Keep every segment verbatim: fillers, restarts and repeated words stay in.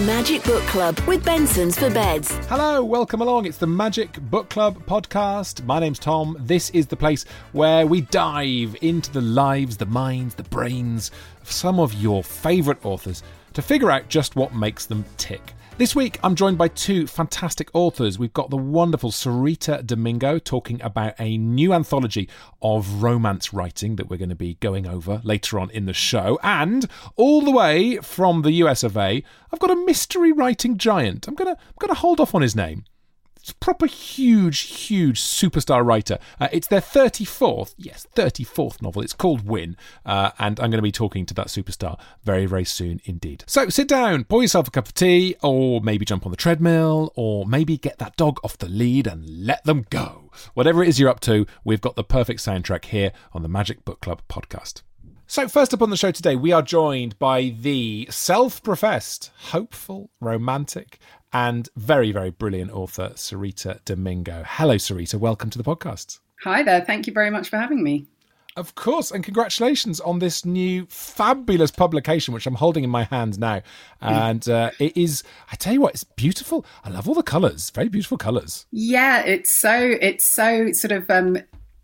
Magic Book Club with Benson's for Beds. Hello, welcome along. It's the Magic Book Club podcast. My name's Tom. This is the place where we dive into the lives, the minds, the brains of some of your favourite authors to figure out just what makes them tick. This week, I'm joined by two fantastic authors. We've got the wonderful Sarita Domingo talking about a new anthology of romance writing that we're going to be going over later on in the show. And all the way from the U S of A, I've got a mystery writing giant. I'm going to, I'm going to hold off on his name. It's a proper huge, huge superstar writer. Uh, it's their thirty-fourth, yes, thirty-fourth novel. It's called Win, uh, and I'm going to be talking to that superstar very, very soon indeed. So sit down, pour yourself a cup of tea, or maybe jump on the treadmill, or maybe get that dog off the lead and let them go. Whatever it is you're up to, we've got the perfect soundtrack here on the Magic Book Club podcast. So first up on the show today, we are joined by the self-professed, hopeful, romantic, and very, very brilliant author, Sarita Domingo. Hello, Sarita. Welcome to the podcast. Hi there. Thank you very much for having me. Of course, and congratulations on this new fabulous publication, which I'm holding in my hand now. And uh, it is, I tell you what, it's beautiful. I love all the colours. Very beautiful colours. Yeah, it's so, it's so sort of um,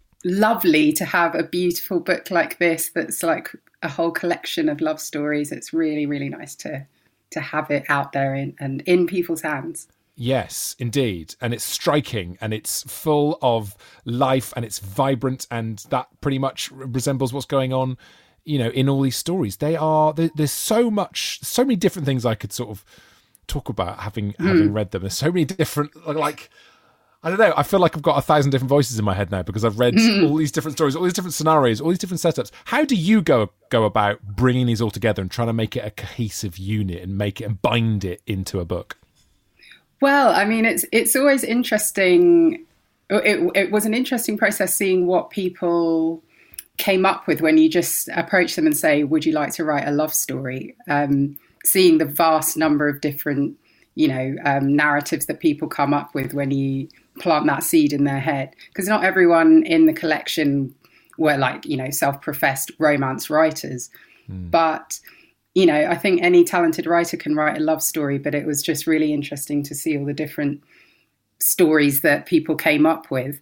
lovely to have a beautiful book like this that's like a whole collection of love stories. It's really, really nice to to have it out there in, and in people's hands. Yes, indeed. And it's striking and it's full of life and it's vibrant, and that pretty much resembles what's going on, you know, in all these stories. They are, there's so much, so many different things I could sort of talk about having, mm. having read them. There's so many different, like, I don't know, I feel like I've got a thousand different voices in my head now because I've read mm. all these different stories, all these different scenarios, all these different setups. How do you go go about bringing these all together and trying to make it a cohesive unit and make it and bind it into a book? Well, I mean, it's it's always interesting. It, it was an interesting process seeing what people came up with when you just approach them and say, would you like to write a love story? Um, seeing the vast number of different, you know, um, narratives that people come up with when you plant that seed in their head. Because not everyone in the collection were like, you know, self-professed romance writers. Mm. But, you know, I think any talented writer can write a love story, but it was just really interesting to see all the different stories that people came up with.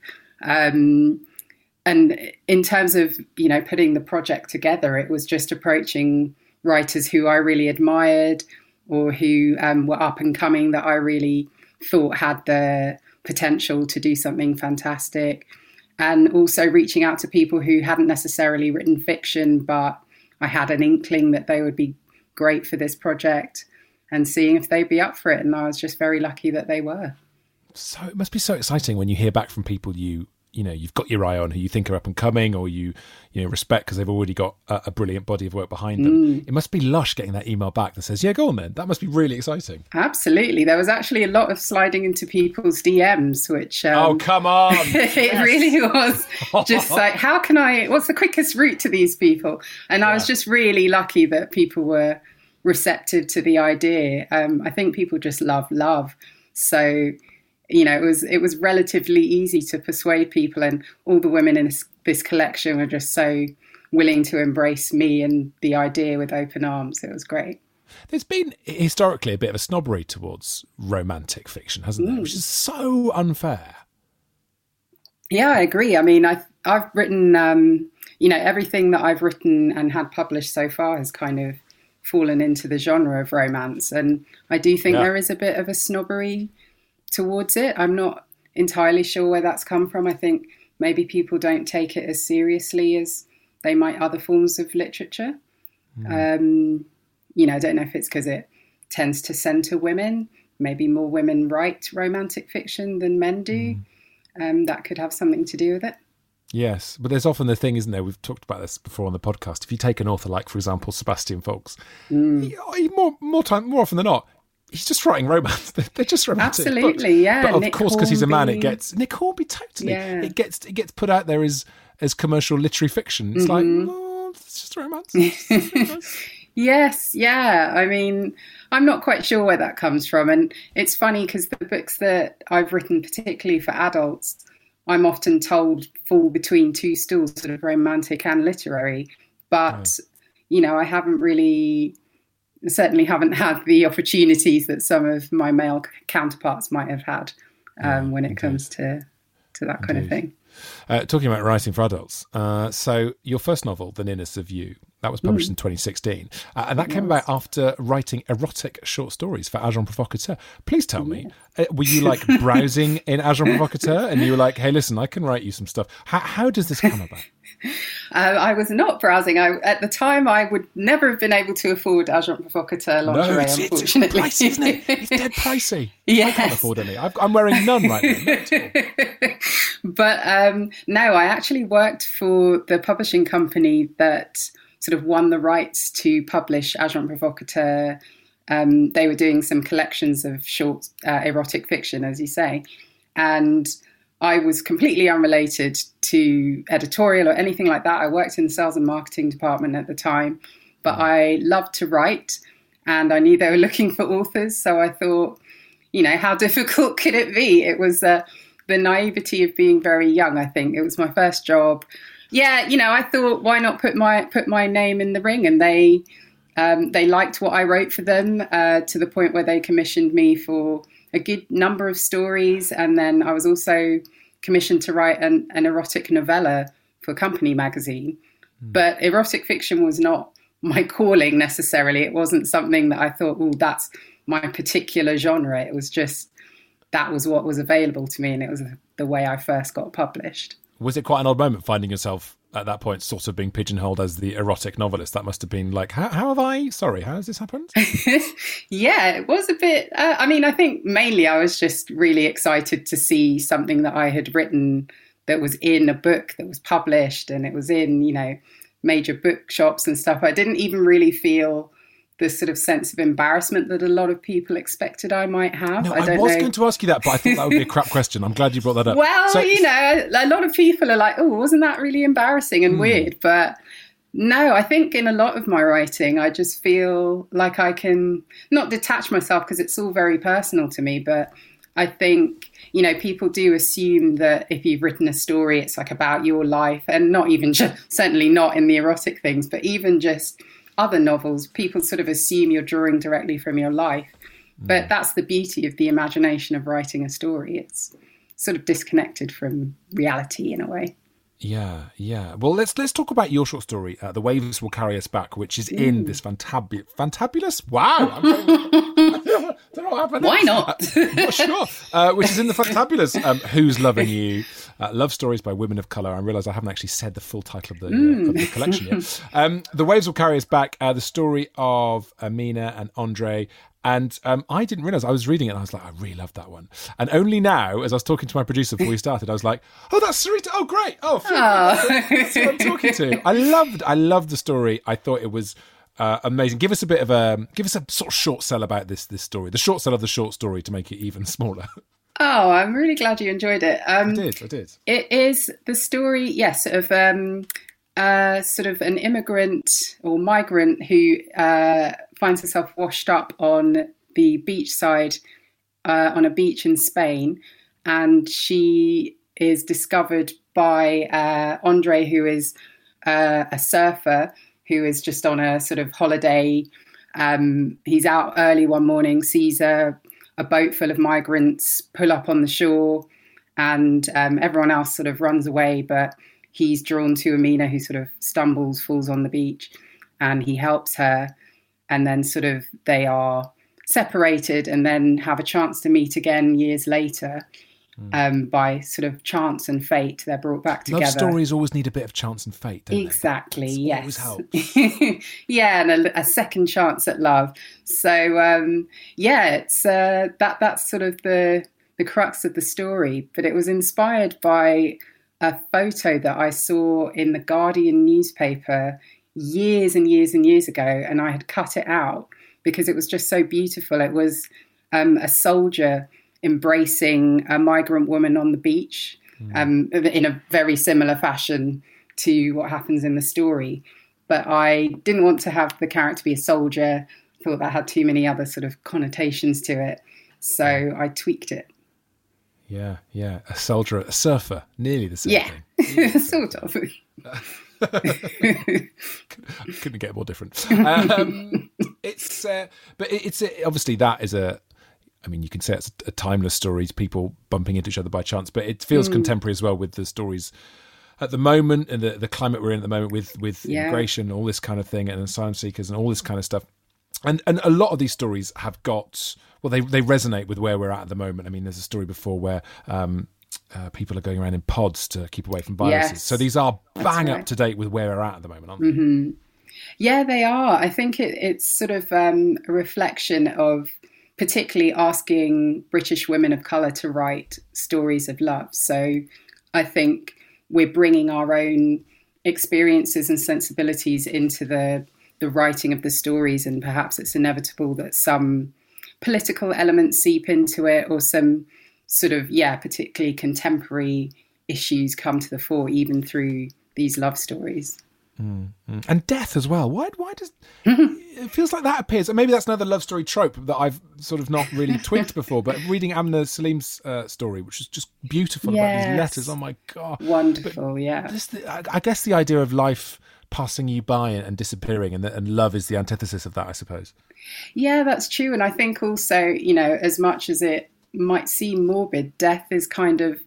Um, and in terms of, you know, putting the project together, it was just approaching writers who I really admired or who um, were up and coming that I really thought had the potential to do something fantastic. And also reaching out to people who hadn't necessarily written fiction, but I had an inkling that they would be great for this project and seeing if they'd be up for it. And I was just very lucky that they were. So it must be so exciting when you hear back from people you you know, you've got your eye on, who you think are up and coming or you, you know, respect because they've already got a, a brilliant body of work behind them. Mm. It must be lush getting that email back that says, yeah, go on then. That must be really exciting. Absolutely. There was actually a lot of sliding into people's D Ms, which... Um, oh, come on. it yes. really was just like, how can I, what's the quickest route to these people? And yeah. I was just really lucky that people were receptive to the idea. Um, I think people just love love. So... You know, it was it was relatively easy to persuade people, and all the women in this, this collection were just so willing to embrace me and the idea with open arms. It was great. There's been historically a bit of a snobbery towards romantic fiction, hasn't there? Mm. Which is so unfair. Yeah, I agree. I mean, I've, I've written, um, you know, everything that I've written and had published so far has kind of fallen into the genre of romance. And I do think yeah. there is a bit of a snobbery towards it. I'm not entirely sure where that's come from. I think maybe people don't take it as seriously as they might other forms of literature. Mm. Um, you know, I don't know if it's because it tends to centre women. Maybe more women write romantic fiction than men do. Mm. Um, that could have something to do with it. Yes, but there's often the thing, isn't there? We've talked about this before on the podcast. If you take an author like, for example, Sebastian Faulks, mm. he, he, more more time, more often than not, he's just writing romance. They're just romantic. Absolutely, books. yeah. But of Nick course, because he's a man, it Hornby. gets Nick Hornby totally. Yeah. It gets it gets put out there as as commercial literary fiction. It's mm-hmm. like, oh, it's just romance. It's just romance. Yes, yeah. I mean, I'm not quite sure where that comes from, and it's funny because the books that I've written, particularly for adults, I'm often told fall between two stools, sort of romantic and literary. But, yeah. you know, I haven't really certainly haven't had the opportunities that some of my male counterparts might have had um, yeah, when it indeed. comes to to that kind indeed. of thing. Uh, talking about writing for adults, uh, so your first novel, The Nearness of You, that was published mm. in twenty sixteen, uh, and that it came was. about after writing erotic short stories for Agent Provocateur. Please tell yeah. me, uh, were you like browsing in Agent Provocateur and you were like, hey, listen, I can write you some stuff. How, how does this come about? Uh, I was not browsing. I, at the time, I would never have been able to afford Agent Provocateur lingerie, no, it's, unfortunately. It's pricey, isn't it? It's dead pricey. Yes. I can't afford any. I've, I'm wearing none right now. But um, no, I actually worked for the publishing company that sort of won the rights to publish Agent Provocateur. Um, they were doing some collections of short uh, erotic fiction, as you say. And I was completely unrelated to editorial or anything like that. I worked in the sales and marketing department at the time, but I loved to write and I knew they were looking for authors. So I thought, you know, how difficult could it be? It was uh, the naivety of being very young, I think. It was my first job. Yeah, you know, I thought, why not put my put my name in the ring? And they um, they liked what I wrote for them uh, to the point where they commissioned me for a good number of stories. And then I was also commissioned to write an, an erotic novella for Company magazine. Mm. But erotic fiction was not my calling necessarily. It wasn't something that I thought, oh, that's my particular genre. It was just, that was what was available to me. And it was the way I first got published. Was it quite an odd moment finding yourself at that point sort of being pigeonholed as the erotic novelist? That must have been like, how, how have I, sorry, how has this happened? Yeah, it was a bit, uh, I mean, I think mainly I was just really excited to see something that I had written that was in a book that was published and it was in, you know, major bookshops and stuff. I didn't even really feel the sort of sense of embarrassment that a lot of people expected I might have. No, I, don't I was know. going to ask you that, but I thought that would be a crap question. I'm glad you brought that up. Well, so, you know, a lot of people are like, oh, wasn't that really embarrassing and mm. weird? But no, I think in a lot of my writing, I just feel like I can not detach myself because it's all very personal to me. But I think, you know, people do assume that if you've written a story, it's like about your life, and not even just, certainly not in the erotic things, but even just other novels, people sort of assume you're drawing directly from your life. Mm. But that's the beauty of the imagination of writing a story. It's sort of disconnected from reality in a way. Yeah, yeah. Well, let's let's talk about your short story, uh, The Waves Will Carry Us Back, which is in mm. this fantabulous... Fantabulous? Wow! I'm I don't know what happened. Why not? Uh, not sure. Uh, which is in the fantabulous um, Who's Loving You? Uh, Love Stories by Women of Colour. I realise I haven't actually said the full title of the, mm. uh, of the collection yet. Um, the Waves Will Carry Us Back, uh, the story of Amina and Andre. And um, I didn't realise, I was reading it and I was like, I really loved that one. And only now, as I was talking to my producer before we started, I was like, oh, that's Sarita. Oh, great. Oh, oh. That's what I'm talking to. I loved, I loved the story. I thought it was uh, amazing. Give us a bit of a, give us a sort of short sell about this, this story, the short sell of the short story to make it even smaller. Oh, I'm really glad you enjoyed it. Um, I did, I did. It is the story, yes, of um, uh, sort of an immigrant or migrant who uh, finds herself washed up on the beachside, uh, on a beach in Spain. And she is discovered by uh, Andre, who is uh, a surfer, who is just on a sort of holiday. Um, he's out early one morning, sees a a boat full of migrants pull up on the shore, and um, everyone else sort of runs away, but he's drawn to Amina, who sort of stumbles, falls on the beach, and he helps her. And then sort of they are separated and then have a chance to meet again years later. Mm. Um, by sort of chance and fate, they're brought back together. Love stories always need a bit of chance and fate, don't exactly, they? Yes. Always helps. Yeah, and a, a second chance at love. So um, yeah, it's uh, that that's sort of the the crux of the story. But it was inspired by a photo that I saw in the Guardian newspaper years and years and years ago, and I had cut it out because it was just so beautiful. It was um, a soldier embracing a migrant woman on the beach, mm. um, in a very similar fashion to what happens in the story. But I didn't want to have the character be a soldier. I thought that had too many other sort of connotations to it. So I tweaked it. Yeah, yeah. A soldier, a surfer, nearly the same yeah. thing. Yeah, sort of. Couldn't get more different. Um, it's, uh, but it, it's uh, obviously that is a. I mean, you can say it's a, a timeless story, people bumping into each other by chance, but it feels mm. contemporary as well with the stories at the moment and the, the climate we're in at the moment with with yeah. immigration, all this kind of thing, and asylum seekers and all this kind of stuff. And and a lot of these stories have got well, they they resonate with where we're at at the moment. I mean, there's a story before where. Um, Uh, people are going around in pods to keep away from viruses. Yes, so these are bang right. up to date with where we're at at the moment, aren't they? Mm-hmm. Yeah, they are. I think it, it's sort of um, a reflection of particularly asking British women of colour to write stories of love. So I think we're bringing our own experiences and sensibilities into the, the writing of the stories, and perhaps it's inevitable that some political elements seep into it, or some sort of, yeah, particularly contemporary issues come to the fore, even through these love stories. Mm-hmm. And death as well. Why Why does... It feels like that appears, and maybe that's another love story trope that I've sort of not really twigged before, but reading Amna Salim's uh, story, which is just beautiful yes. about these letters, oh my God. Wonderful, but yeah. This, I guess the idea of life passing you by and disappearing, and, and love is the antithesis of that, I suppose. Yeah, that's true. And I think also, you know, as much as it might seem morbid, death is kind of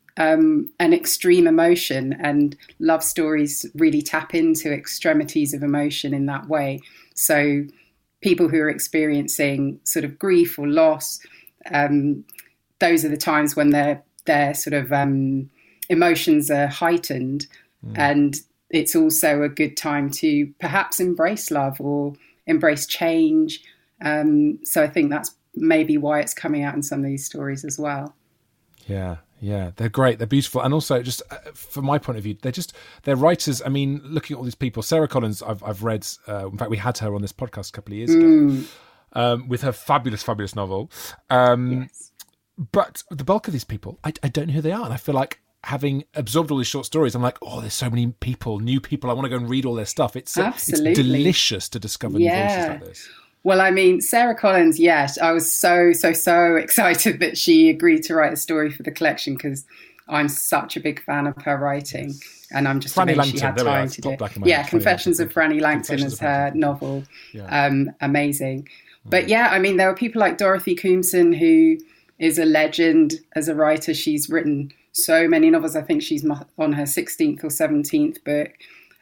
um, an extreme emotion, and love stories really tap into extremities of emotion in that way. So people who are experiencing sort of grief or loss, um, those are the times when their their sort of um, emotions are heightened, mm. and it's also a good time to perhaps embrace love or embrace change. Um, so I think that's maybe why it's coming out in some of these stories as well. Yeah, yeah, they're great, they're beautiful, and also just uh, from my point of view, they're just they're writers. I mean, looking at all these people, Sarah Collins, I've I've read. Uh, in fact, we had her on this podcast a couple of years ago mm. um, with her fabulous, fabulous novel. Um, yes. But the bulk of these people, I, I don't know who they are, and I feel like, having absorbed all these short stories, I'm like, oh, there's so many people, new people. I want to go and read all their stuff. It's uh, it's delicious to discover yeah. new voices like this. Well, I mean, Sarah Collins, yes, I was so, so, so excited that she agreed to write a story for the collection, because I'm such a big fan of her writing. Yes. And I'm just Franny amazed she had time to do it. Yeah, Confessions of Franny Langton is her novel. Yeah. Um, amazing. Mm. But yeah, I mean, there were people like Dorothy Koomson, who is a legend as a writer. She's written so many novels. I think she's on her sixteenth or seventeenth book.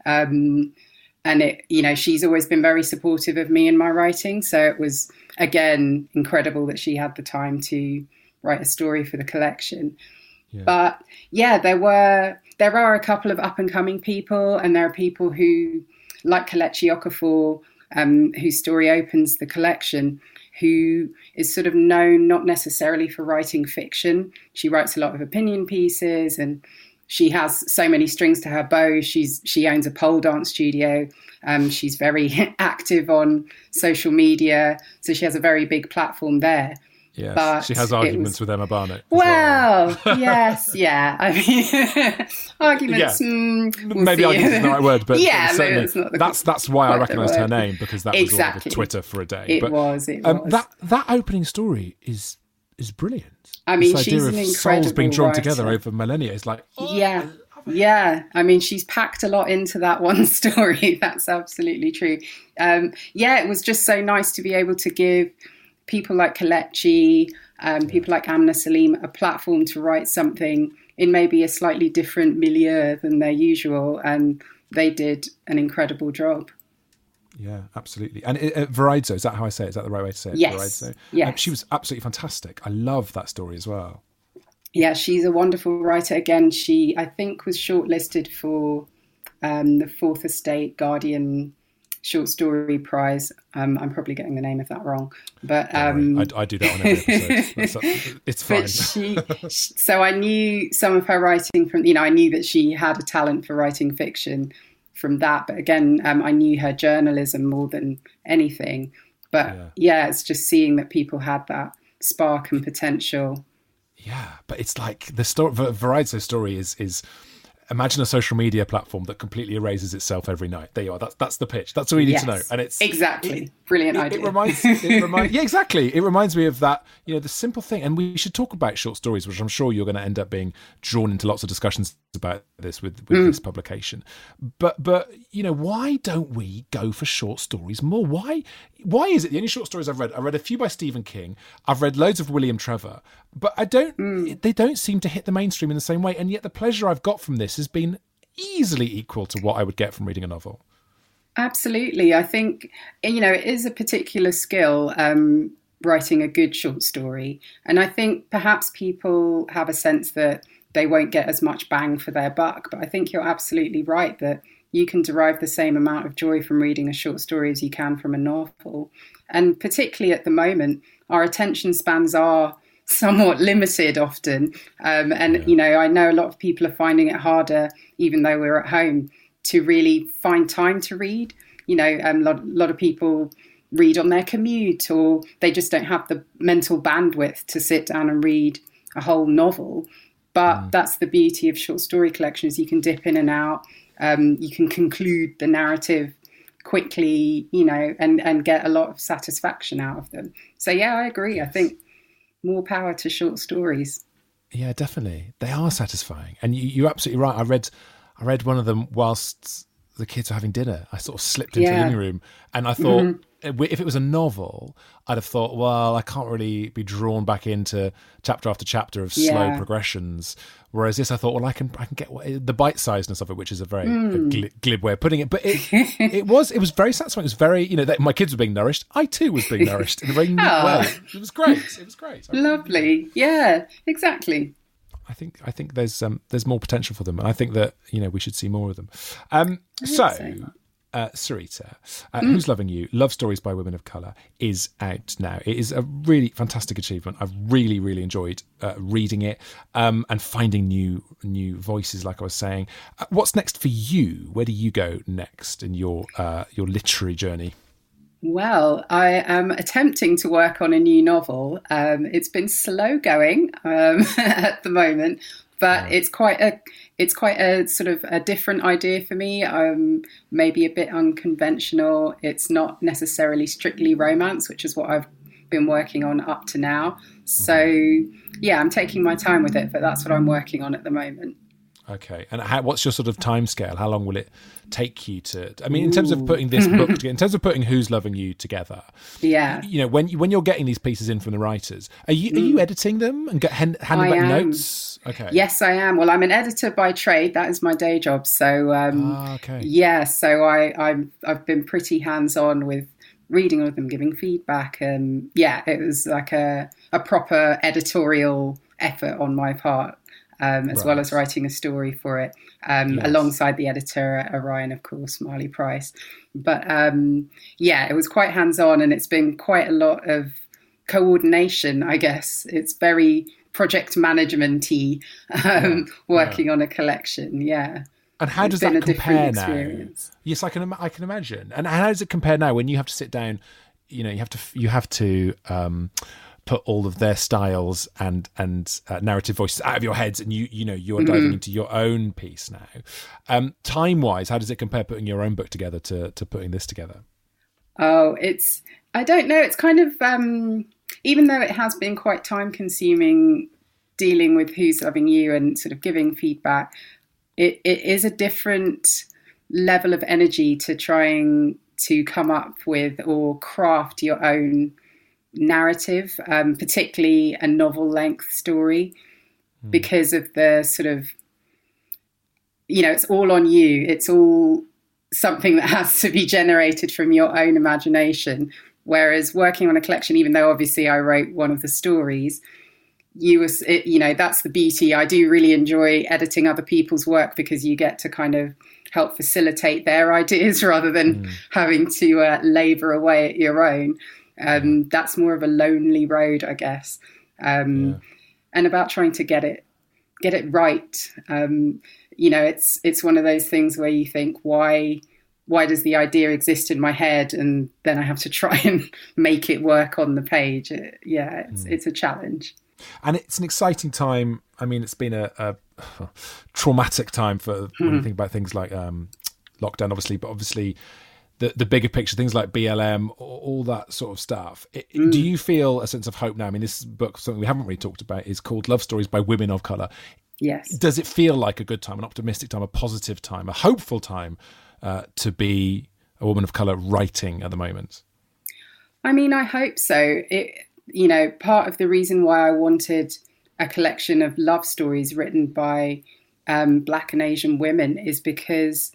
Um And, it, you know, she's always been very supportive of me in my writing. So it was, again, incredible that she had the time to write a story for the collection. Yeah. But, yeah, there were there are a couple of up-and-coming people, and there are people who, like Kelechi Okafor, um, whose story opens the collection, who is sort of known not necessarily for writing fiction. She writes a lot of opinion pieces, and she has so many strings to her bow. She's she owns a pole dance studio. Um, she's very active on social media, so she has a very big platform there. Yes, but she has arguments was, with Emma Barnett. Well, well. yes, yeah. I mean, arguments. Yeah. Mm, we'll maybe arguments isn't the right word, but yeah, maybe it's not the, that's that's why I recognised her name, because that was exactly. all over Twitter for a day. It but, was. It um, was. That that opening story is is brilliant. I mean, this she's idea an of incredible souls being drawn writer. together over millennia is like, oh, yeah. Yeah, I mean, she's packed a lot into that one story. That's absolutely true. Um, yeah, it was just so nice to be able to give people like Kelechi, um, yeah. people like Amna Salim a platform to write something in maybe a slightly different milieu than their usual, and they did an incredible job. Yeah, absolutely. And uh, Verizzo, is that how I say it? Is that the right way to say it? Yes. Verizzo. Yes. Um, she was absolutely fantastic. I love that story as well. Yeah, she's a wonderful writer. Again, she, I think, was shortlisted for um, the Fourth Estate Guardian Short Story Prize. Um, I'm probably getting the name of that wrong. But um, I, I do that on every episode. That's, it's fine. But she, so I knew some of her writing from, you know, I knew that she had a talent for writing fiction from that. But again, um, I knew her journalism more than anything. But yeah. yeah, it's just seeing that people had that spark and potential. Yeah, but it's like the story, Verizzo's story is is imagine a social media platform that completely erases itself every night. There you are. That's that's the pitch. That's all you need yes, to know. And it's exactly it, brilliant it, idea. It reminds, it reminds, yeah, exactly. It reminds me of that. You know, the simple thing. And we should talk about short stories, which I'm sure you're going to end up being drawn into lots of discussions about this with with mm. this publication. But but you know, why don't we go for short stories more? Why why is it the only short stories I've read? I read a few by Stephen King. I've read loads of William Trevor, but I don't. Mm. They don't seem to hit the mainstream in the same way. And yet, the pleasure I've got from this has been easily equal to what I would get from reading a novel. Absolutely. I think, you know, it is a particular skill, um, writing a good short story. And I think perhaps people have a sense that they won't get as much bang for their buck. But I think you're absolutely right that you can derive the same amount of joy from reading a short story as you can from a novel. And particularly at the moment, our attention spans are somewhat limited often. Um, and, yeah. you know, I know a lot of people are finding it harder, even though we're at home, to really find time to read. You know, um, a lot, lot of people read on their commute, or they just don't have the mental bandwidth to sit down and read a whole novel. But mm. that's the beauty of short story collections. You can dip in and out. Um, you can conclude the narrative quickly, you know, and, and get a lot of satisfaction out of them. So, yeah, I agree. Yes. I think more power to short stories. Yeah, definitely. They are satisfying. And you, you're absolutely right. I read I read one of them whilst the kids were having dinner. I sort of slipped into yeah. the living room and I thought, mm-hmm. if it was a novel, I'd have thought, well, I can't really be drawn back into chapter after chapter of slow yeah. progressions. Whereas this, I thought, well, I can I can get the bite-sizedness of it, which is a very mm. a gl- glib way of putting it. But it it was it was very satisfying. It was very, you know, that my kids were being nourished. I too was being nourished in a very neat oh. way. It was great. It was great. I Lovely. Really, yeah, exactly. I think I think there's um, there's more potential for them, and I think that, you know, we should see more of them. Um, so, uh, Sarita, uh, mm. Who's Loving You? Love Stories by Women of Colour is out now. It is a really fantastic achievement. I've really really enjoyed uh, reading it um, and finding new new voices. Like I was saying, uh, what's next for you? Where do you go next in your uh, your literary journey? Well, I am attempting to work on a new novel. Um, it's been slow going um, at the moment, but right. it's quite a it's quite a sort of a different idea for me. Um, maybe a bit unconventional. It's not necessarily strictly romance, which is what I've been working on up to now. So yeah, I'm taking my time with it, but that's what I'm working on at the moment. Okay, and how, what's your sort of timescale? How long will it take you to? I mean, in terms of putting this book together, in terms of putting Who's Loving You together, yeah, you know, when when you're getting these pieces in from the writers, are you are you editing them and get, hand, handing back notes? Okay, yes, I am. Well, I'm an editor by trade. That is my day job. So, um, ah, okay, yeah. So I I'm I've been pretty hands on with reading with them, giving feedback, and yeah, it was like a a proper editorial effort on my part. Um, as right. well as writing a story for it, um, yes. alongside the editor, Orion, of course, Marley Price. But um, yeah, it was quite hands-on, and it's been quite a lot of coordination, I guess. It's very project management-y, um, yeah. working yeah. on a collection, yeah. And how does that compare now? Yes, I can I can imagine. And how does it compare now when you have to sit down, you know, you have to, you have to... Um, put all of their styles and and uh, narrative voices out of your heads, and you you know you're diving mm-hmm. into your own piece now. Um, time wise, how does it compare putting your own book together to to putting this together? Oh, it's I don't know. It's kind of um, even though it has been quite time consuming dealing with Who's Loving You and sort of giving feedback. It it is a different level of energy to trying to come up with or craft your own narrative, um, particularly a novel length story, mm. because of the sort of, you know, it's all on you. It's all something that has to be generated from your own imagination. Whereas working on a collection, even though obviously I wrote one of the stories, you was, it, you know, that's the beauty. I do really enjoy editing other people's work because you get to kind of help facilitate their ideas rather than mm. having to uh, labour away at your own. Um, that's more of a lonely road, I guess, um, yeah. and about trying to get it, get it right. Um, you know, it's it's one of those things where you think, why, why does the idea exist in my head, and then I have to try and make it work on the page. It, yeah, it's mm. it's a challenge. And it's an exciting time. I mean, it's been a, a traumatic time for mm-hmm. when you think about things like um, lockdown, obviously, but obviously the the bigger picture, things like B L M, all that sort of stuff. It, mm. Do you feel a sense of hope now? I mean, this book, something we haven't really talked about, is called Love Stories by Women of Colour. Yes. Does it feel like a good time, an optimistic time, a positive time, a hopeful time uh, to be a woman of colour writing at the moment? I mean, I hope so. It, you know, part of the reason why I wanted a collection of love stories written by um, Black and Asian women is because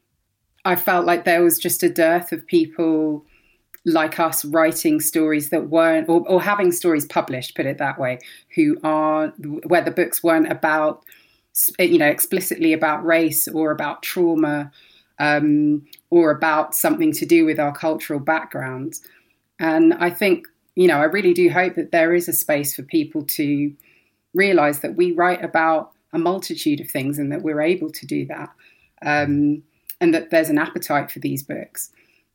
I felt like there was just a dearth of people like us writing stories that weren't, or, or having stories published, put it that way, who are, where the books weren't about, you know, explicitly about race or about trauma um, or about something to do with our cultural backgrounds. And I think, you know, I really do hope that there is a space for people to realize that we write about a multitude of things and that we're able to do that. Um, and that there's an appetite for these books.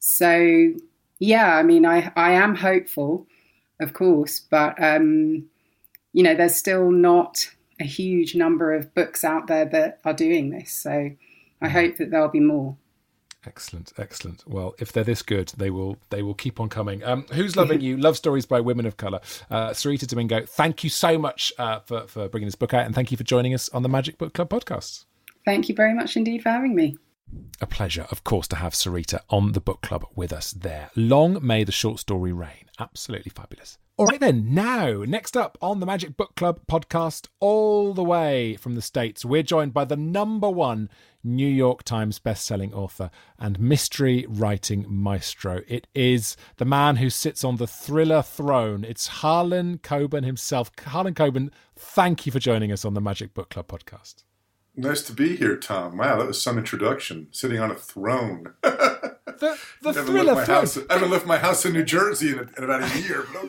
So, yeah, I mean, I, I am hopeful, of course, but, um, you know, there's still not a huge number of books out there that are doing this. So I hope that there'll be more. Excellent, excellent. Well, if they're this good, they will they will keep on coming. Um, Who's Loving You? Love Stories by Women of Colour. Uh, Sarita Domingo, thank you so much uh, for, for bringing this book out, and thank you for joining us on the Magic Book Club podcast. Thank you very much indeed for having me. A pleasure, of course, to have Sarita on the book club with us there. Long may the short story reign. Absolutely fabulous. All right then, now, next up on the Magic Book Club podcast, all the way from the States, we're joined by the number one New York Times best-selling author and mystery writing maestro. It is the man who sits on the thriller throne. It's Harlan Coben himself. Harlan Coben, thank you for joining us on the Magic Book Club podcast. Nice to be here, Tom. Wow, that was some introduction. Sitting on a throne. The, the I thriller throne. House, I haven't left my house in New Jersey in, a, in about a year, but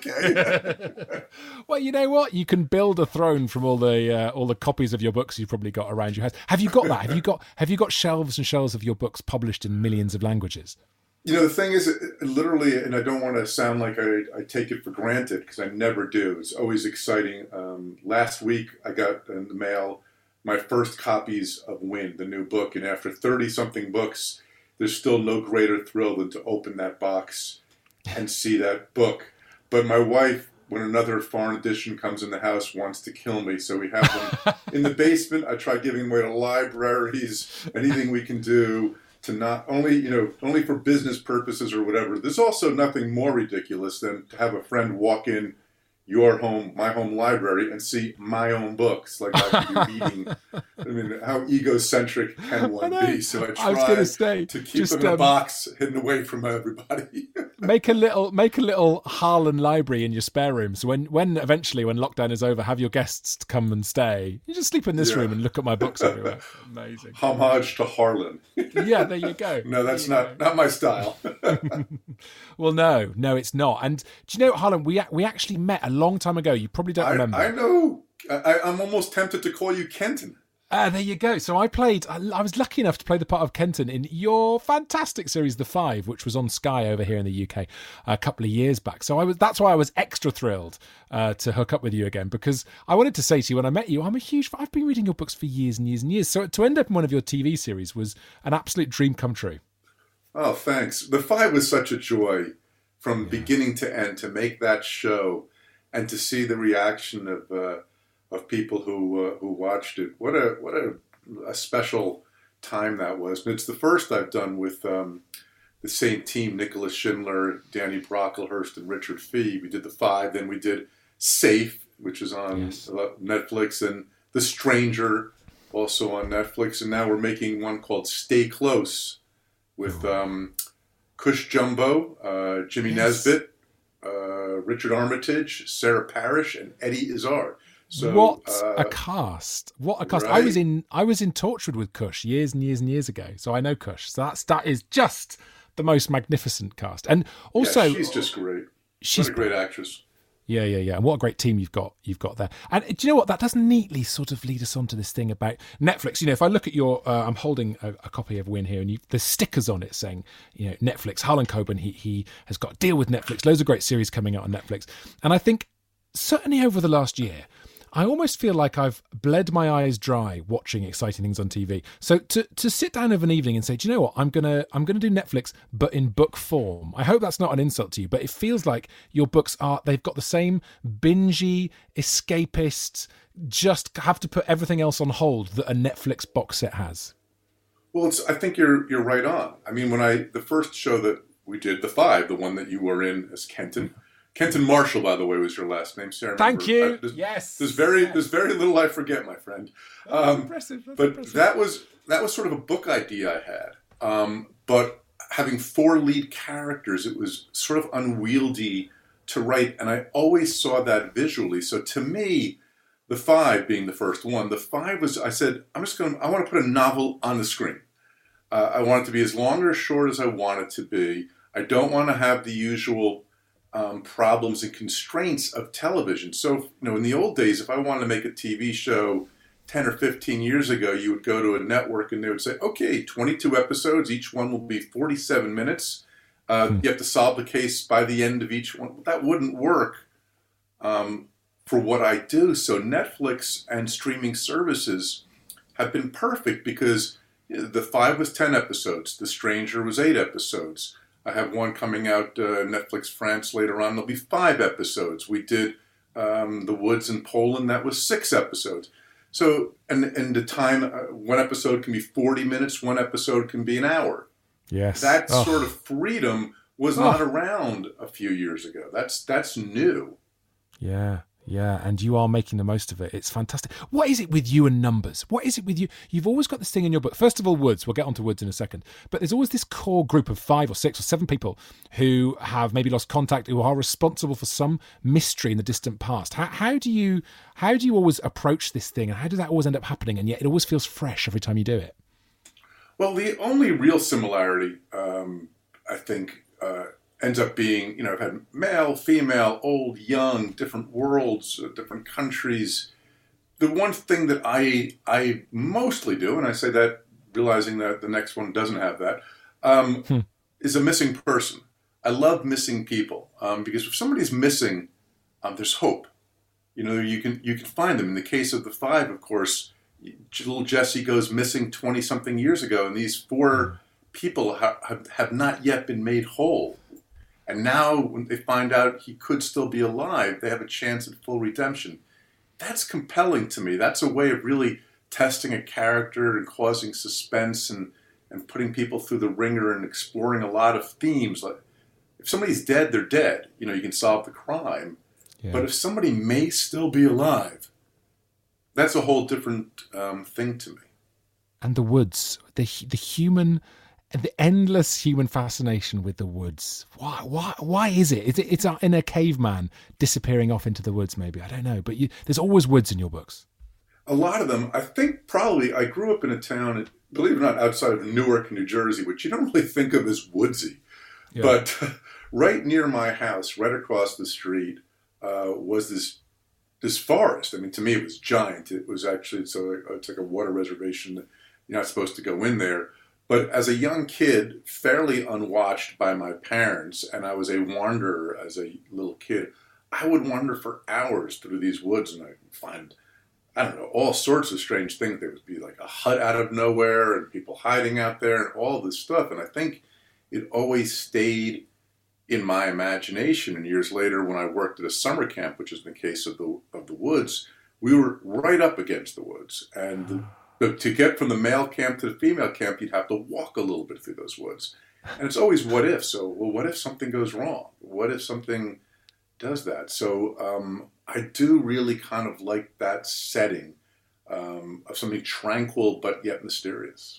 okay. Well, you know what? You can build a throne from all the uh, all the copies of your books you've probably got around your house. Have you got that? Have you got Have you got shelves and shelves of your books published in millions of languages? You know, the thing is, it, it literally, and I don't want to sound like I, I take it for granted, because I never do. It's always exciting. Um, last week, I got in the mail my first copies of Wind, the new book, and after thirty-something books, there's still no greater thrill than to open that box and see that book. But my wife, when another foreign edition comes in the house, wants to kill me, so we have them in the basement. I try giving away to libraries, anything we can do to not only, you know, only for business purposes or whatever. There's also nothing more ridiculous than to have a friend walk in your home, my home library, and see my own books. Like I could be reading. I mean, how egocentric can one be? So I try I was gonna say, to keep just, them in a um, box, hidden away from everybody. make a little, make a little Harlan library in your spare room. So when, when eventually, when lockdown is over, have your guests come and stay. You just sleep in this Yeah. room and look at my books everywhere. Amazing. Homage to Harlan. Yeah, there you go. No, that's There you not, not my style. Well, no, no, it's not. And do you know, Harlan, we we actually met a long time ago. You probably don't I, remember. I know. I, I'm almost tempted to call you Kenton. Ah, there you go. So I played, I, I was lucky enough to play the part of Kenton in your fantastic series, The Five, which was on Sky over here in the U K a couple of years back. So I was, that's why I was extra thrilled uh, to hook up with you again, because I wanted to say to you when I met you, I'm a huge, I've been reading your books for years and years and years. So to end up in one of your T V series was an absolute dream come true. Oh, thanks. The Five was such a joy from yeah. beginning to end to make that show and to see the reaction of uh, of people who uh, who watched it. What a what a, a special time that was. And it's the first I've done with um, the same team: Nicholas Schindler, Danny Brocklehurst, and Richard Fee. We did The Five, then we did Safe, which is on yes. uh, Netflix, and The Stranger, also on Netflix, and now we're making one called Stay Close with um, Cush Jumbo, uh, Jimmy yes. Nesbitt, uh, Richard Armitage, Sarah Parrish, and Eddie Izzard. So, what uh, a cast! What a cast! Right? I was in I was in Torchwood with Cush years and years and years ago, so I know Cush. So that's that is just the most magnificent cast, and also yeah, she's just great. She's what a great actress. Yeah, yeah, yeah. And what a great team you've got you've got there. And do you know what? That does neatly sort of lead us on to this thing about Netflix. You know, if I look at your, uh, I'm holding a, a copy of Win here, and you, there's stickers on it saying, you know, Netflix. Harlan Coben, he he has got a deal with Netflix. Loads of great series coming out on Netflix, and I think certainly over the last year, I almost feel like I've bled my eyes dry watching exciting things on T V. So to to sit down of an evening and say, do you know what, I'm gonna I'm gonna do Netflix, but in book form. I hope that's not an insult to you, but it feels like your books are they've got the same bingy, escapist, just have to put everything else on hold that a Netflix box set has. Well, it's, I think you're you're right on. I mean, when I the first show that we did, The Five, the one that you were in as Kenton. Kenton Marshall, by the way, was your last name, Sarah. Thank you. I, there's, yes. There's very, yes. there's very little I forget, my friend. Oh, that's um, impressive. That's but impressive. that was that was sort of a book idea I had. Um, but having four lead characters, it was sort of unwieldy to write, and I always saw that visually. So to me, The Five being the first one, The Five was. I said, I'm just going. I want to put a novel on the screen. Uh, I want it to be as long or as short as I want it to be. I don't want to have the usual Um, problems and constraints of television. So, you know, in the old days, if I wanted to make a T V show ten or fifteen years ago, you would go to a network and they would say, okay, twenty-two episodes, each one will be forty-seven minutes. Uh, hmm. You have to solve the case by the end of each one. That wouldn't work um, for what I do. So Netflix and streaming services have been perfect because you know, The Five was ten episodes. The Stranger was eight episodes. I have one coming out, uh, Netflix France later on. There'll be five episodes. We did um, The Woods in Poland. That was six episodes. So, and, and the time, uh, one episode can be forty minutes. One episode can be an hour. Yes. That oh. sort of freedom was oh. not around a few years ago. That's that's new. Yeah. Yeah, and you are making the most of it. It's fantastic. What is it with you and numbers? What is it with you? You've always got this thing in your book. First of all, Woods. We'll get onto Woods in a second. But there's always this core group of five or six or seven people who have maybe lost contact, who are responsible for some mystery in the distant past. How, how do you how do you always approach this thing, and how does that always end up happening? And yet it always feels fresh every time you do it. Well, the only real similarity, um, I think, uh, ends up being, you know, I've had male, female, old, young, different worlds, uh, different countries. The one thing that I I mostly do, and I say that realizing that the next one doesn't have that, um, hmm. is a missing person. I love missing people um, because if somebody's missing, um, there's hope. You know, you can you can find them. In the case of The Five, of course, little Jesse goes missing twenty-something years ago, and these four people ha- have, have not yet been made whole. And now when they find out he could still be alive, they have a chance at full redemption. That's compelling to me. That's a way of really testing a character and causing suspense and, and putting people through the ringer and exploring a lot of themes. Like if somebody's dead, they're dead. You know, you can solve the crime. Yeah. But if somebody may still be alive, that's a whole different um, thing to me. And the woods, the the human... And the endless human fascination with the woods. Why? Why? Why is it? Is it? It's in a caveman disappearing off into the woods. Maybe I don't know. But you, there's always woods in your books. A lot of them. I think probably I grew up in a town, believe it or not, outside of Newark, New Jersey, which you don't really think of as woodsy. Yeah. But right near my house, right across the street, uh, was this this forest. I mean, to me, it was giant. It was actually so it's like a water reservation. You're not supposed to go in there. But as a young kid, fairly unwatched by my parents, and I was a wanderer as a little kid, I would wander for hours through these woods, and I'd find, I don't know, all sorts of strange things. There would be like a hut out of nowhere, and people hiding out there, and all this stuff. And I think it always stayed in my imagination. And years later, when I worked at a summer camp, which is in the case of the of the woods, we were right up against the woods. And the, But to get from the male camp to the female camp, you'd have to walk a little bit through those woods. And it's always what if. So, well, what if something goes wrong? What if something does that? So um, I do really kind of like that setting um, of something tranquil but yet mysterious.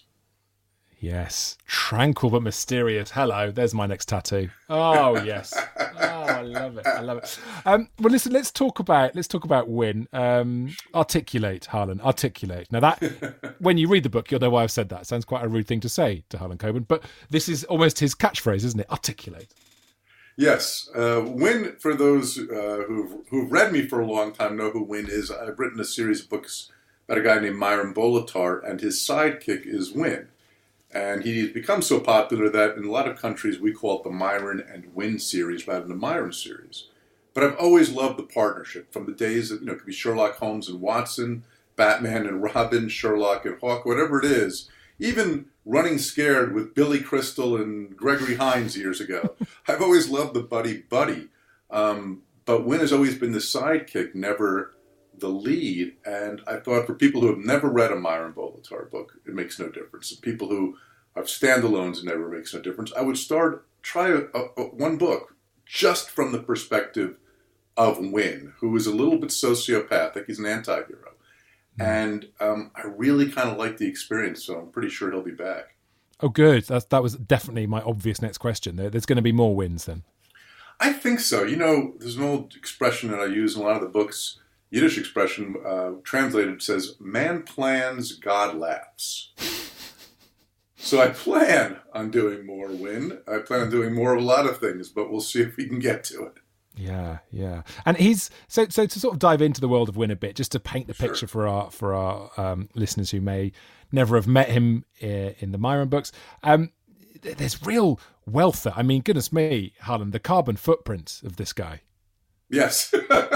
Yes, tranquil but mysterious. Hello, there's my next tattoo. Oh yes, oh I love it. I love it. Um, well, listen, let's talk about let's talk about Win. Um, articulate, Harlan. Articulate. Now that when you read the book, you'll know why I've said that. It sounds quite a rude thing to say to Harlan Coben, but this is almost his catchphrase, isn't it? Articulate. Yes, uh, Win. For those uh, who've who've read me for a long time, know who Win is. I've written a series of books about a guy named Myron Bolitar, and his sidekick is Win. And he's become so popular that in a lot of countries we call it the Myron and Win series rather than the Myron series. But I've always loved the partnership from the days of, you know, it could be Sherlock Holmes and Watson, Batman and Robin, Sherlock and Hawk, whatever it is. Even Running Scared with Billy Crystal and Gregory Hines years ago. I've always loved the buddy-buddy. Um, but Wynne has always been the sidekick, never the lead. And I thought for people who have never read a Myron Bolitar book, it makes no difference. And people who have standalones, it never makes no difference. I would start, try a, a, one book just from the perspective of Wynne, who is a little bit sociopathic. He's an anti-hero. And um, I really kind of like the experience, so I'm pretty sure he'll be back. Oh, good. That's, that was definitely my obvious next question. There, there's going to be more Wynnes then. I think so. You know, there's an old expression that I use in a lot of the books, Yiddish expression, uh, translated says, man plans, God laughs. So I plan on doing more Wynne. I plan on doing more of a lot of things, but we'll see if we can get to it. Yeah, yeah, and he's so so to sort of dive into the world of Wynne a bit, just to paint the Sure. picture for our for our um, listeners who may never have met him uh, in the Myron books. Um, there's real wealth there. I mean, goodness me, Harlan, the carbon footprint of this guy. Yes,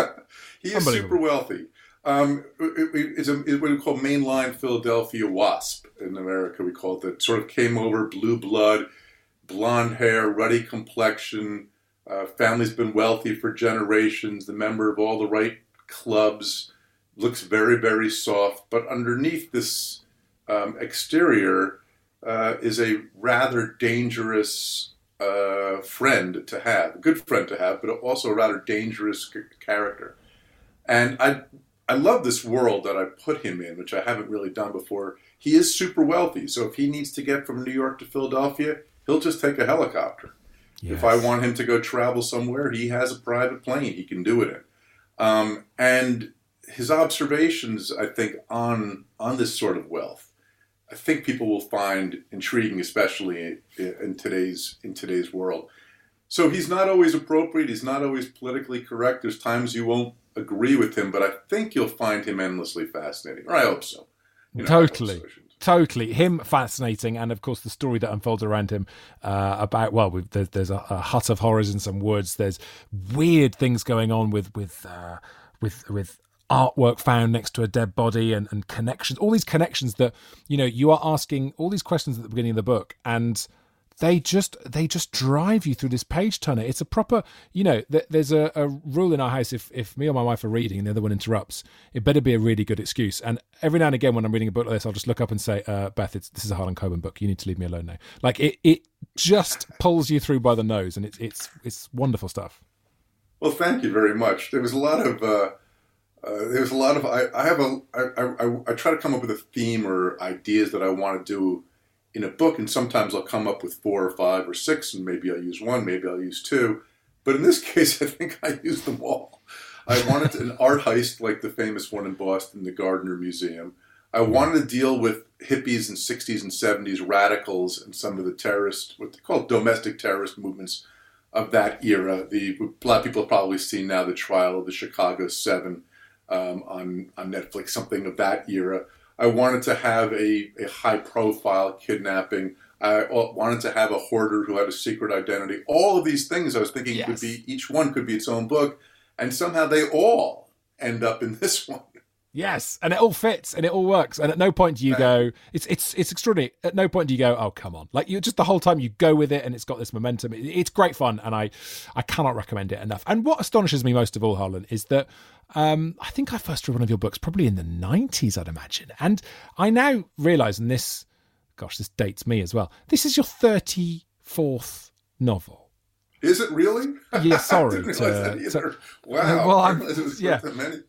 he is super wealthy. Um, it, it, it's, a, it's what we call mainline Philadelphia WASP in America. We call it that. Sort of came over, blue blood, blonde hair, ruddy complexion. Uh, family's been wealthy for generations, the member of all the right clubs, looks very, very soft. But underneath this um, exterior uh, is a rather dangerous uh, friend to have, a good friend to have, but also a rather dangerous c- character. And I I love this world that I put him in, which I haven't really done before. He is super wealthy, so if he needs to get from New York to Philadelphia, he'll just take a helicopter. Yes. If I want him to go travel somewhere, he has a private plane he can do it in. Um, and his observations, I think, on on this sort of wealth, I think people will find intriguing, especially in, in today's in today's world. So he's not always appropriate. He's not always politically correct. There's times you won't agree with him, but I think you'll find him endlessly fascinating. Or I hope so. You know, totally. Totally. Him fascinating. And of course, the story that unfolds around him uh, about, well, we've, there's, there's a, a hut of horrors in some woods. There's weird things going on with, with, uh, with, with, artwork found next to a dead body and, and connections, all these connections that, you know, you are asking all these questions at the beginning of the book, and they just they just drive you through this page turner. It's a proper, you know, th- there's a, a rule in our house. If, if me or my wife are reading and the other one interrupts, it better be a really good excuse. And every now and again when I'm reading a book like this, I'll just look up and say, uh, Beth, it's, this is a Harlan Coben book. You need to leave me alone now. Like it, it just pulls you through by the nose, and it's, it's, it's wonderful stuff. Well, thank you very much. There was a lot of, uh, Uh, there's a lot of, I, I have a, I, I, I try to come up with a theme or ideas that I want to do in a book, and sometimes I'll come up with four or five or six, and maybe I'll use one, maybe I'll use two. But in this case, I think I used them all. I wanted an art heist like the famous one in Boston, the Gardner Museum. I wanted to deal with hippies in sixties and seventies, radicals, and some of the terrorist, what they call domestic terrorist movements of that era. The, a lot of people have probably seen now the trial of the Chicago Seven. Um, on, on Netflix, something of that era. I wanted to have a, a high-profile kidnapping. I wanted to have a hoarder who had a secret identity. All of these things I was thinking yes. could be, each one could be its own book, and somehow they all end up in this one. Yes, and it all fits and it all works. And at no point do you go, it's it's it's extraordinary. At no point do you go, oh, come on. Like, you just the whole time you go with it, and it's got this momentum. It, it's great fun, and I, I cannot recommend it enough. And what astonishes me most of all, Harlan, is that um, I think I first read one of your books probably in the nineties, I'd imagine. And I now realise, and this, gosh, this dates me as well, this is your thirty-fourth novel. Is it really? Yeah, sorry. I didn't to, realize that either. to, Wow. Well, I'm, it was yeah. that many.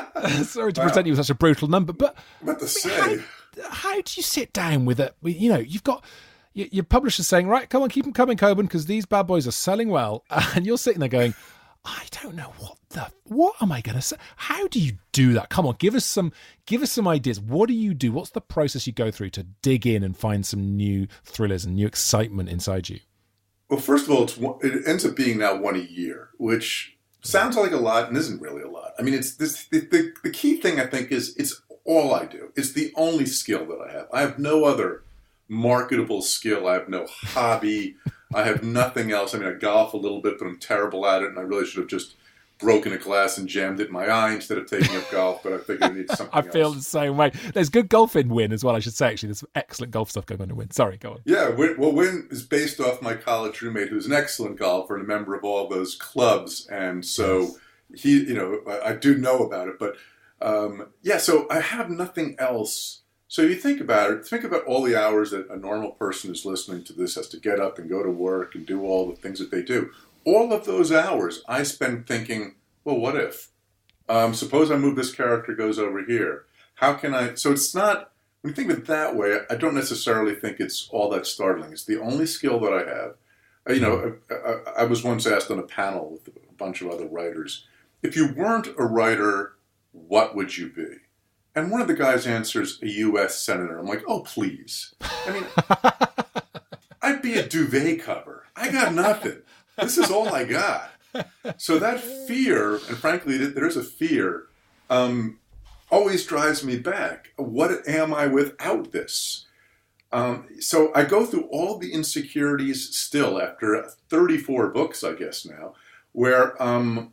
Sorry to wow. present you with such a brutal number, but what to say? How, how do you sit down with it? You know, you've got your, your publisher saying, right, come on, keep them coming, Coben, because these bad boys are selling well. And you're sitting there going, I don't know what the, what am I going to say? How do you do that? Come on, give us some, give us some ideas. What do you do? What's the process you go through to dig in and find some new thrillers and new excitement inside you? Well, first of all, it's one, it ends up being now one a year, which sounds like a lot and isn't really a lot. I mean, it's this. The, the, the key thing, I think, is it's all I do. It's the only skill that I have. I have no other marketable skill. I have no hobby. I have nothing else. I mean, I golf a little bit, but I'm terrible at it, and I really should have just broken a glass and jammed it in my eye instead of taking up golf, but I figured I needed something I feel else. the same way. There's good golf in Wynn as well, I should say, actually. There's some excellent golf stuff going on in Wynn. Sorry, go on. Yeah, Wynn, well, Wynn is based off my college roommate, who's an excellent golfer and a member of all those clubs, and so he, you know, I, I do know about it, but um, yeah, so I have nothing else. So you think about it, think about all the hours that a normal person who's listening to this has to get up and go to work and do all the things that they do. All of those hours I spend thinking, well, what if? Um, suppose I move this character goes over here. How can I? So it's not, when you think of it that way, I don't necessarily think it's all that startling. It's the only skill that I have. Uh, you know, I, I, I was once asked on a panel with a bunch of other writers, if you weren't a writer, what would you be? And one of the guys answers, a U S senator. I'm like, oh, please. I mean, I'd be a duvet cover. I got nothing. This is all I got. So that fear, and frankly, there is a fear, um, always drives me back. What am I without this? Um, so I go through all the insecurities still after thirty-four books, I guess now, where um,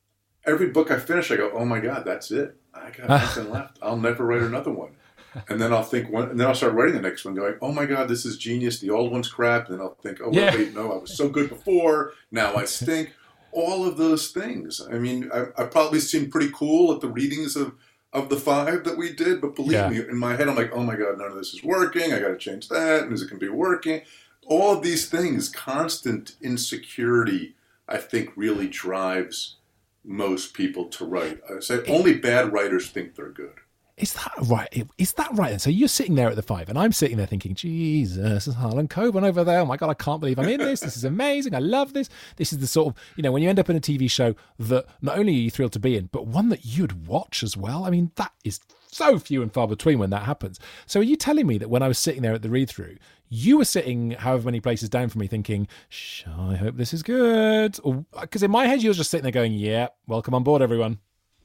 every book I finish, I go, oh my God, that's it. I got nothing left. I'll never write another one. And then I'll think one, and then I'll start writing the next one, going, "Oh my God, this is genius. The old one's crap." And then I'll think, "Oh Yeah. wait, no, I was so good before. Now I stink." All of those things. I mean, I, I probably seemed pretty cool at the readings of of the five that we did, but believe Yeah. me, in my head, I'm like, "Oh my God, none of this is working. I got to change that. And is it going to be working?" All of these things, constant insecurity, I think, really drives most people to write. I say only bad writers think they're good. Is that right? Is that right? And so you're sitting there at the five, and I'm sitting there thinking, Jesus, there's Harlan Coben over there. Oh my God, I can't believe I'm in this. This is amazing. I love this. This is the sort of, you know, when you end up in a T V show that not only are you thrilled to be in, but one that you'd watch as well. I mean, that is so few and far between when that happens. So are you telling me that when I was sitting there at the read-through, you were sitting however many places down from me thinking, Shh, I hope this is good? Because in my head, you were just sitting there going, yeah, welcome on board, everyone.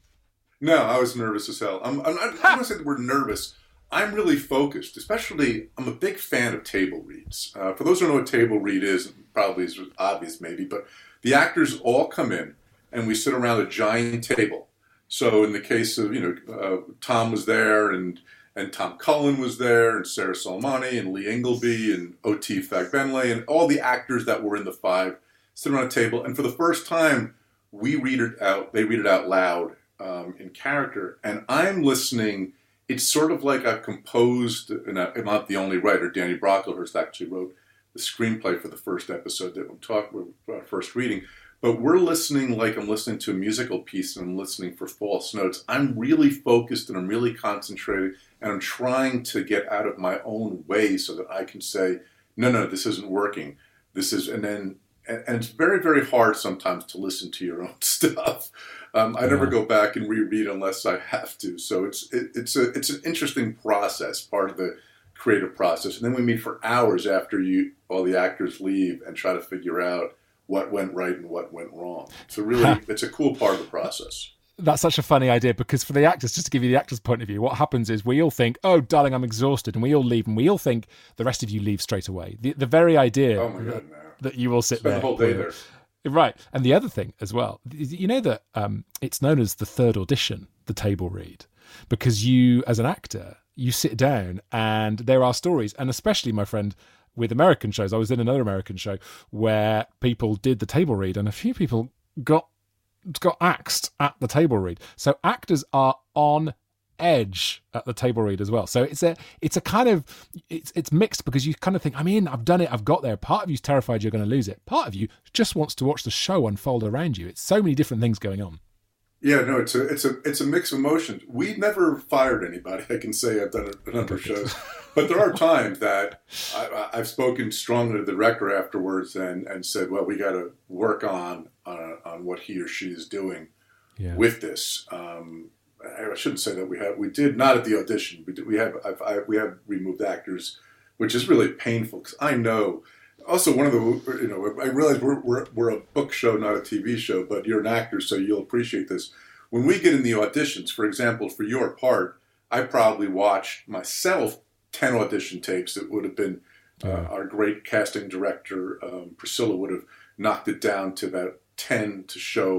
No, I was nervous as hell. I'm, I'm not, I don't want to say the word nervous. I'm really focused, especially, I'm a big fan of table reads. Uh, for those who don't know what table read is, probably is obvious maybe, but the actors all come in and we sit around a giant table. So in the case of, you know, uh, Tom was there and and Tom Cullen was there and Sarah Solomani and Lee Ingleby and O T Fagbenle and all the actors that were in the five sit around a table. And for the first time, we read it out, they read it out loud. Um, in character, and I'm listening. It's sort of like I've composed, and I'm not the only writer. Danny Brocklehurst actually wrote the screenplay for the first episode that we're talking, we're first reading. But we're listening like I'm listening to a musical piece, and I'm listening for false notes. I'm really focused, and I'm really concentrated, and I'm trying to get out of my own way so that I can say, "No, no, this isn't working. This is," and then, and, and it's very, very hard sometimes to listen to your own stuff. Um, I never go back and reread unless I have to. So it's it, it's a it's an interesting process, part of the creative process. And then we meet for hours after you all the actors leave and try to figure out what went right and what went wrong. So really, it's a cool part of the process. That's such a funny idea because for the actors, just to give you the actor's point of view, what happens is we all think, "Oh, darling, I'm exhausted," and we all leave, and we all think the rest of you leave straight away. The the very idea Oh my God, that, no. that you all sit Spend there the whole day with- there. Right. And the other thing as well, you know that um, it's known as the third audition, the table read, because you, as an actor, you sit down and there are stories. And especially, my friend, with American shows, I was in another American show where people did the table read and a few people got got axed at the table read. So actors are on edge at the table read as well. So it's a it's a kind of it's it's mixed because you kind of think, I'm in, I've done it, I've got there. Part of you's terrified you're going to lose it. Part of you just wants to watch the show unfold around you. It's so many different things going on. Yeah, no, it's a it's a it's a mix of emotions. We never fired anybody. I can say I've done a number of shows, but there are times that I, I've spoken strongly to the director afterwards and, and said, "Well, we got to work on on on what he or she is doing Yeah. with this." Um, I shouldn't say that we have. We did not at the audition. We did, we have. I've, I, we have removed actors, which is really painful because I know. Also, one of the you know I realize we're, we're we're a book show, not a T V show, but you're an actor, so you'll appreciate this. When we get in the auditions, for example, for your part, I probably watched myself ten audition tapes. That would have been uh, Yeah. our great casting director um, Priscilla would have knocked it down to about ten to show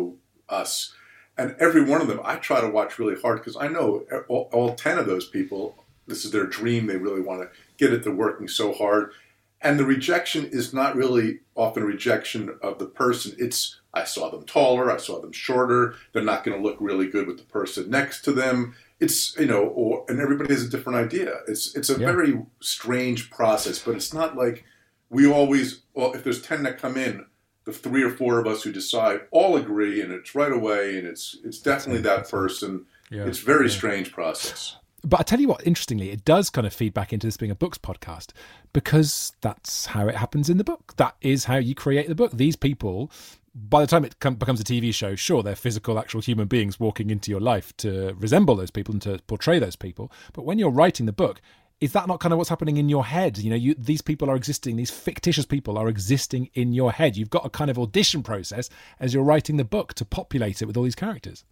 us. And every one of them, I try to watch really hard because I know all, all ten of those people, this is their dream. They really want to get it. They're working so hard. And the rejection is not really often a rejection of the person. It's, I saw them taller, I saw them shorter. They're not going to look really good with the person next to them. It's, you know, or, and everybody has a different idea. It's it's a yeah. very strange process, but it's not like we always, well, if there's ten that come in, the three or four of us who decide all agree, and it's right away, and it's it's definitely that person. Yeah. It's a very yeah. strange process. But I tell you what, interestingly, it does kind of feed back into this being a books podcast because that's how it happens in the book. That is how you create the book. These people, by the time it com- becomes a T V show, sure, they're physical, actual human beings walking into your life to resemble those people and to portray those people. But when you're writing the book, is that not kind of what's happening in your head? You know, you, these people are existing, these fictitious people are existing in your head. You've got a kind of audition process as you're writing the book to populate it with all these characters.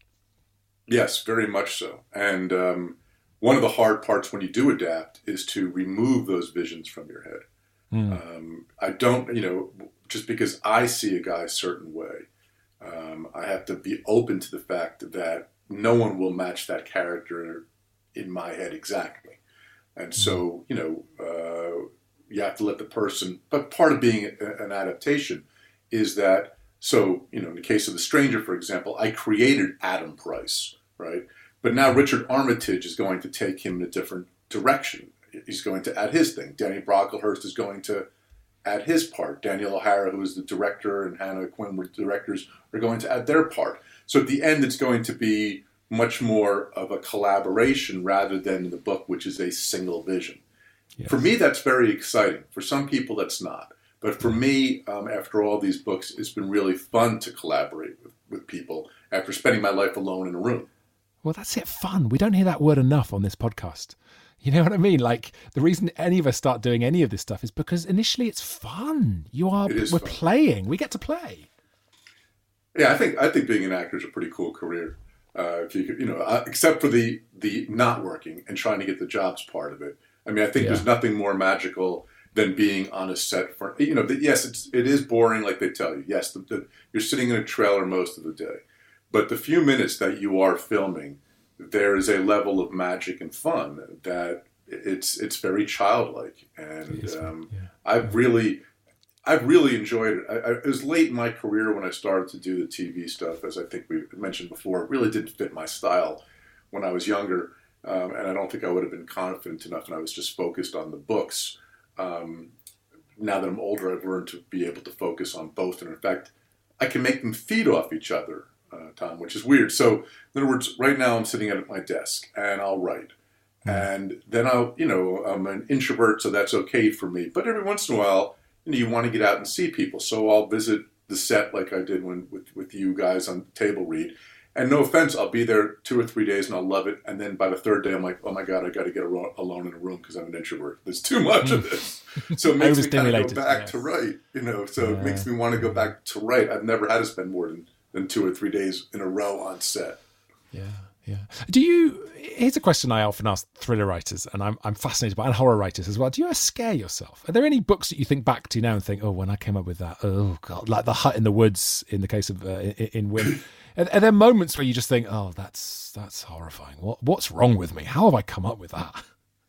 Yes, very much so. And um, one of the hard parts when you do adapt is to remove those visions from your head. Mm. Um, I don't, you know, just because I see a guy a certain way, um, I have to be open to the fact that no one will match that character in my head exactly. And so, you know, uh, you have to let the person, but part of being a, an adaptation is that, so, you know, in the case of The Stranger, for example, I created Adam Price, right? But now Richard Armitage is going to take him in a different direction. He's going to add his thing. Danny Brocklehurst is going to add his part. Daniel O'Hara, who is the director, and Hannah Quinn were directors, are going to add their part. So at the end, it's going to be much more of a collaboration rather than in the book, which is a single vision. Yes. For me, that's very exciting. For some people, that's not. But for me, um, after all these books, it's been really fun to collaborate with, with people after spending my life alone in a room. Well, that's it, fun. We don't hear that word enough on this podcast. You know what I mean? Like, the reason any of us start doing any of this stuff is because initially it's fun. You are, we're fun. Playing. We get to play. Yeah, I think I think being an actor is a pretty cool career. Uh, if you could, you know, uh, except for the the not working and trying to get the jobs part of it. I mean, I think yeah. there's nothing more magical than being on a set for, you know, the, yes, it's, it is boring like they tell you. Yes, the, the, you're sitting in a trailer most of the day. But the few minutes that you are filming, there is a level of magic and fun that it's it's very childlike. And um, yeah. I've really... I've really enjoyed it. I, I, it was late in my career when I started to do the T V stuff, as I think we mentioned before. It really didn't fit my style when I was younger, um, and I don't think I would have been confident enough, and I was just focused on the books. Um, now that I'm older, I've learned to be able to focus on both, and in fact, I can make them feed off each other, uh, Tom, which is weird. So, in other words, right now I'm sitting at my desk, and I'll write. Mm-hmm. And then I'll, you know, I'm an introvert, so that's okay for me. But every once in a while, you know, you want to get out and see people. So I'll visit the set like I did when with, with you guys on Table Read. And no offense, I'll be there two or three days and I'll love it. And then by the third day, I'm like, oh my God, I got to get alone in a room because I'm an introvert. There's too much of this. So it makes me kind of go back yes. to write, you know, so yeah. it makes me want to go back to write. I've never had to spend more than, than two or three days in a row on set. Yeah. Yeah. Do you, here's a question I often ask thriller writers, and I'm I'm fascinated by, and horror writers as well. Do you ever scare yourself? Are there any books that you think back to now and think, oh, when I came up with that, oh God, like The Hut in the Woods in the case of, uh, in, in Win. Are, are there moments where you just think, oh, that's that's horrifying. What What's wrong with me? How have I come up with that?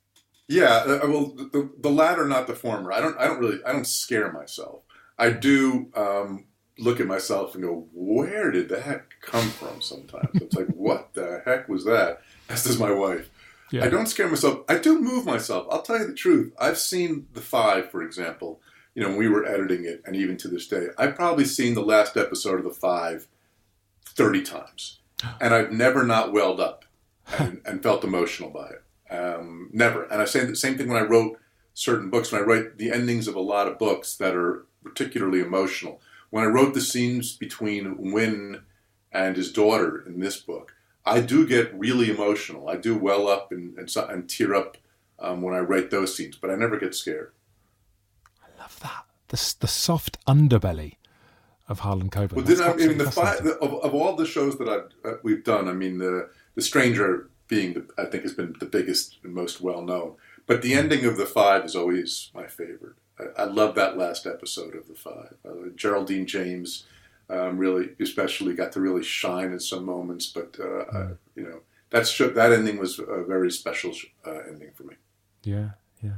Yeah, uh, well, the, the latter, not the former. I don't, I don't really, I don't scare myself. I do um, look at myself and go, where did that come from sometimes? It's like, what the heck was that? As does my wife. Yeah. I don't scare myself. I do move myself. I'll tell you the truth. I've seen The Five, for example. You know, when we were editing it, and even to this day, I've probably seen the last episode of The Five thirty times. And I've never not welled up and, and felt emotional by it. Um, never. And I say the same thing when I wrote certain books, when I write the endings of a lot of books that are particularly emotional. When I wrote the scenes between Wynn and his daughter in this book, I do get really emotional. I do well up and, and, and tear up um, when I write those scenes, but I never get scared. I love that. The, the soft underbelly of Harlan Coben. Well, did I, I mean, the five, of, of all the shows that I've, uh, we've done, I mean, the, the Stranger being, the, I think, has been the biggest and most well-known. But the ending of The Five is always my favorite. I, I love that last episode of The Five. Uh, Geraldine James um, really, especially got to really shine in some moments. But uh, mm. uh, you know, that's that ending was a very special uh, ending for me. Yeah, yeah.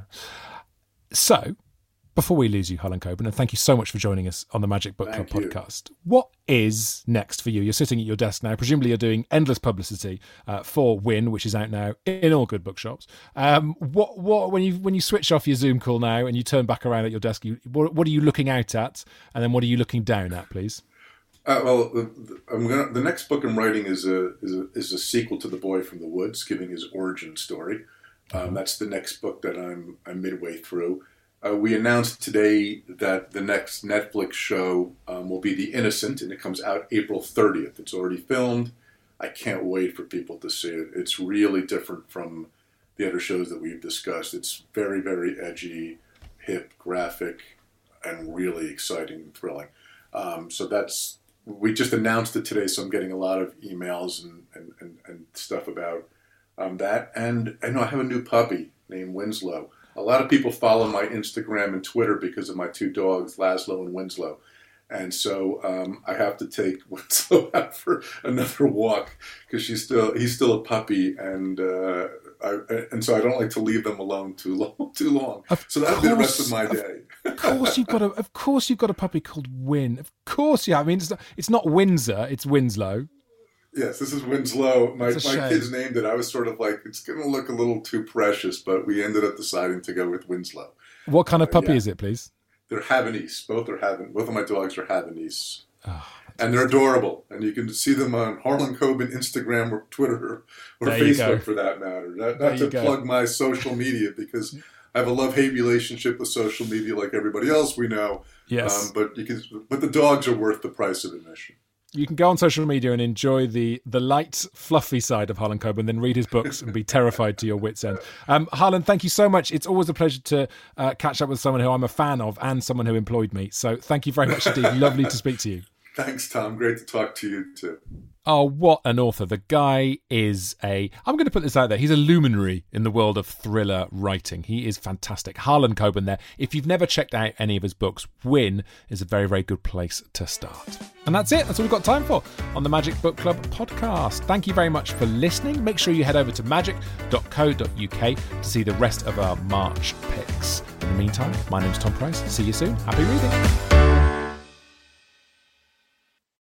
So, before we lose you, Harlan Coben, and thank you so much for joining us on the Magic Book Club Thank podcast. You. What is next for you? You're sitting at your desk now. Presumably you're doing endless publicity uh, for Win, which is out now in all good bookshops. Um, what, what, when you when you switch off your Zoom call now and you turn back around at your desk, you, what, what are you looking out at? And then what are you looking down at, please? Uh, well, the, the, I'm gonna, the next book I'm writing is a, is a is a sequel to The Boy from the Woods, giving his origin story. Um, mm-hmm. That's the next book that I'm I'm midway through. Uh, we announced today that the next Netflix show um, will be The Innocent, and it comes out April thirtieth. It's already filmed. I can't wait for people to see it. It's really different from the other shows that we've discussed. It's very, very edgy, hip, graphic, and really exciting and thrilling. Um, so that's, we just announced it today, so I'm getting a lot of emails and, and, and, and stuff about um, that. And I know I have a new puppy named Winslow. A lot of people follow my Instagram and Twitter because of my two dogs, Laszlo and Winslow. And so um, I have to take Winslow out for another walk because she's still he's still a puppy, and uh, I, and so I don't like to leave them alone too long. Too long. Of so that'll course, be the rest of my day. Of course you've got a. Of course you've got a puppy called Win. Of course, yeah. I mean, it's not, it's not Windsor. It's Winslow. Yes, this is Winslow. My, my shame. kids named it. I was sort of like, it's going to look a little too precious, but we ended up deciding to go with Winslow. What kind of puppy uh, yeah. is it, please? They're Havanese. Both are Havan. Both of my dogs are Havanese. Oh, and they're adorable. And you can see them on Harlan Coben Instagram or Twitter or, or there Facebook for that matter. Not, not to go. plug my social media because I have a love-hate relationship with social media like everybody else we know. Yes. Um, but you can, but the dogs are worth the price of admission. You can go on social media and enjoy the the light, fluffy side of Harlan Coben, then read his books and be terrified to your wits' end. Um, Harlan, thank you so much. It's always a pleasure to uh, catch up with someone who I'm a fan of and someone who employed me. So thank you very much indeed. Lovely to speak to you. Thanks, Tom. Great to talk to you too. Oh, what an author. The guy is a... I'm going to put this out there. He's a luminary in the world of thriller writing. He is fantastic. Harlan Coben there. If you've never checked out any of his books, Win is a very, very good place to start. And that's it. That's all we've got time for on the Magic Book Club podcast. Thank you very much for listening. Make sure you head over to magic dot co dot uk to see the rest of our March picks. In the meantime, my name's Tom Price. See you soon. Happy reading.